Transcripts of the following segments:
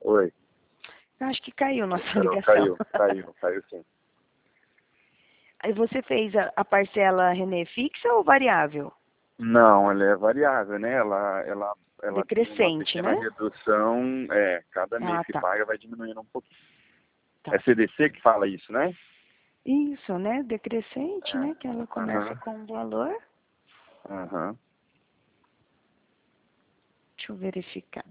Oi. Eu acho que caiu nossa ligação. Caiu sim. Aí você fez a parcela, Renê, fixa ou variável? Não, ela é variável, né? Ela tem uma Decrescente, pequena né? redução, cada mês Ah, que tá. paga vai diminuindo um pouquinho. Tá. É CDC que fala isso, né? Isso, né? Decrescente, né? Que ela começa Aham. com um valor. Aham. Deixa eu verificar.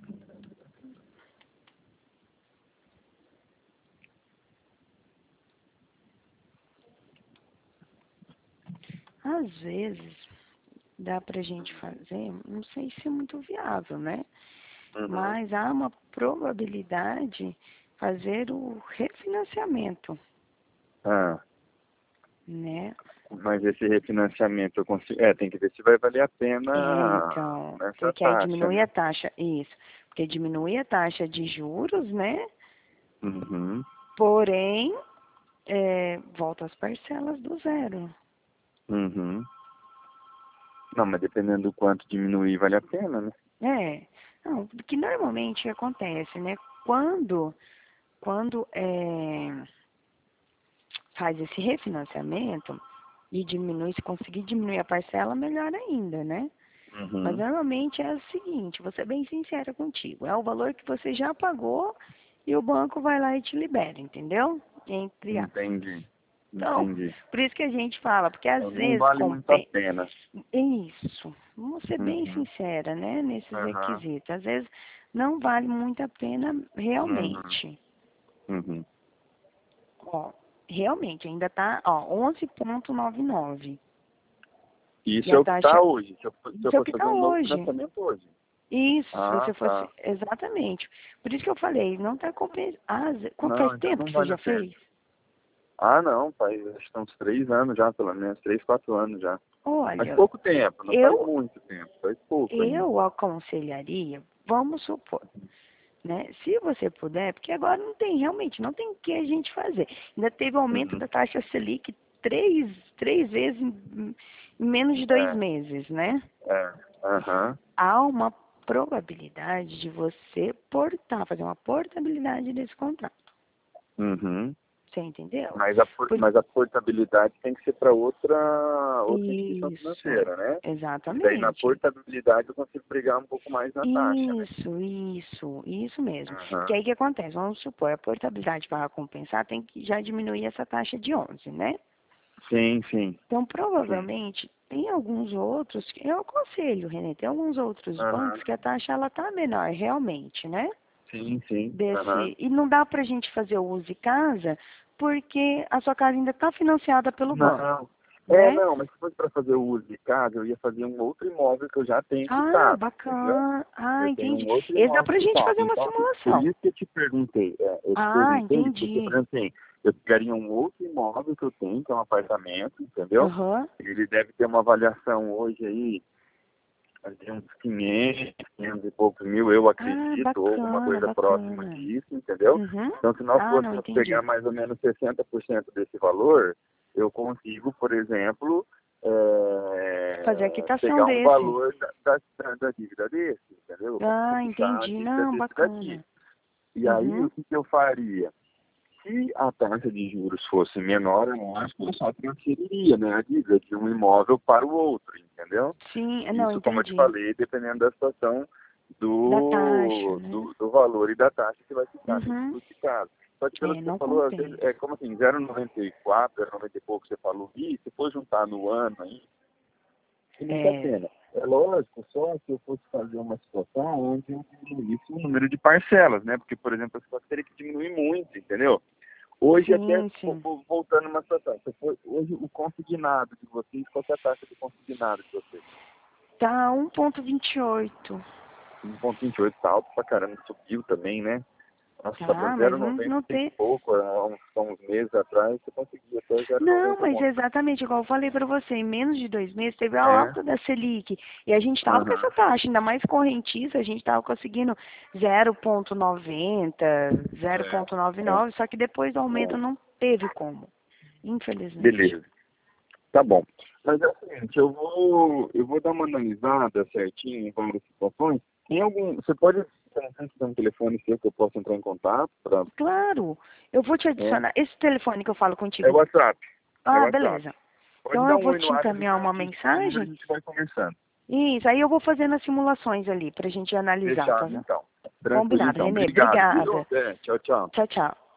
Às vezes dá pra gente fazer, não sei se é muito viável, né? Uhum. Mas há uma probabilidade fazer o refinanciamento, Ah, né? mas esse refinanciamento eu consigo. Tem que ver se vai valer a pena Então, nessa porque aí taxa, diminui né? a taxa, isso, porque diminui a taxa de juros, né? Uhum. Porém, volta às parcelas do zero. Uhum. Não, mas dependendo do quanto diminuir, vale a pena, né? Não, porque normalmente o que acontece, né? Quando faz esse refinanciamento e diminui, se conseguir diminuir a parcela, melhor ainda, né? Mas Uhum. normalmente é o seguinte, vou ser bem sincera contigo, é o valor que você já pagou e o banco vai lá e te libera, entendeu? Entre a... Entendi. Então, Entendi. por isso que a gente fala, porque às Então, não vezes vale muito a compensa. pena. Isso, vamos ser bem Uhum. sincera, né, nesses Aham. requisitos. Às vezes não vale muito a pena Uhum. realmente. Uhum. Ó, realmente ainda tá, ó, 11,99. E Isso é a o que está taxa, hoje. Se eu isso é o fosse que fazer tá um novo hoje. financiamento hoje. Isso, se Ah, você fosse, tá. exatamente. Por isso que eu falei, não tá compensando. Ah, faz Não, então tempo não que você vale já a pena. fez? Ah, não, faz acho que uns 3 anos já, pelo menos, 3, 4 anos já. Faz Olha, pouco tempo, não faz eu, muito tempo, faz pouco ainda. eu aconselharia, vamos supor, né? Se você puder, porque agora não tem, realmente, não tem o que a gente fazer. Ainda teve aumento Uhum. da taxa Selic três vezes em menos de 2 meses, né? Aham. Há uma probabilidade de você fazer uma portabilidade desse contrato. Uhum. Você entendeu? Por Mas a portabilidade tem que ser para outra instituição isso, financeira, né? E daí na exatamente. portabilidade eu consigo brigar um pouco mais na taxa, né? Isso mesmo. Porque Aham. aí o que acontece? Vamos supor, a portabilidade para compensar tem que já diminuir essa taxa de 11, né? Sim, sim, Então, sim. provavelmente, tem alguns outros, eu aconselho, Renê, tem alguns outros bancos Aham. que a taxa ela tá menor, realmente, né? Sim, sim. Aham. E não dá pra gente fazer o uso de casa, porque a sua casa ainda está financiada pelo banco, Não. né? Não, mas se fosse para fazer o uso de casa, eu ia fazer um outro imóvel que eu já tenho Ah, quitado, entendeu? bacana. Ah, Eu tenho entendi. um outro Esse dá imóvel pra gente quitado. fazer uma Então, assim, por simulação. isso que eu te Ah, perguntei, porque, por entendi. exemplo, assim, eu pegaria um outro imóvel que eu tenho, que é um apartamento, entendeu? Aham. Ele deve ter uma avaliação hoje aí, de uns 500 e poucos mil, eu Ah, acredito, ou alguma bacana, coisa próxima bacana. disso, entendeu? Uhum. Então, se nós Ah, não, fôssemos pegar entendi. mais ou menos 60% desse valor, eu consigo, por exemplo, Fazer a quitação pegar um desse. valor da dívida desse, entendeu? Eu consigo Ah, quitar a entendi. dívida Não, desse daqui. bacana. E aí, o Uhum. que que eu faria? Se a taxa de juros fosse menor, eu acho que eu só transferiria, né, a dívida de um imóvel para o outro, entendeu? Sim, não, Isso, como eu te entendi. falei, dependendo da situação Da taxa, né? do valor e da taxa que vai ficar nesse Uhum. custo de casa. Só que pelo que você Não falou, às vezes, compensa. é como assim, 0,94, 0,90 e pouco você falou, e se for juntar no ano aí, é muito a É, pena. É lógico, só se eu fosse fazer uma situação onde eu diminuísse o número de parcelas, né? Porque, por exemplo, você teria que diminuir muito, entendeu? Hoje, até sim, sim. voltando uma situação, hoje o consignado de vocês, qual que é a taxa de consignado de vocês? Tá 1,28. 1,28 tá alto pra caramba, subiu também, né? Nossa, tava Tá, mas não 0,90 e tem. pouco, há uns meses atrás, você conseguia até Não, 0,90 mas bom. exatamente igual eu falei para você, em menos de 2 meses teve a É, alta da Selic. E a gente estava com essa aham, taxa, ainda mais correntista, a gente estava conseguindo 0,90, é, 0,99, só que depois do aumento não teve como, infelizmente. beleza, tá bom. Mas é o seguinte, eu vou dar uma analisada certinho em várias situações. Tem algum, você pode eu não sei se tem um telefone seu que eu posso entrar em contato. Claro, eu vou te adicionar. Esse telefone que eu falo contigo. É o WhatsApp. Ah, WhatsApp. beleza. Pode Então dar eu um vou oi te no WhatsApp, encaminhar uma a mensagem. gente vai conversando. Isso, aí eu vou fazendo as simulações ali pra gente analisar, tá Fechado, vendo? então. Tranquilo, Combinado, então. Renê. Obrigado, viu? Obrigada. Tchau, tchau. Tchau, tchau.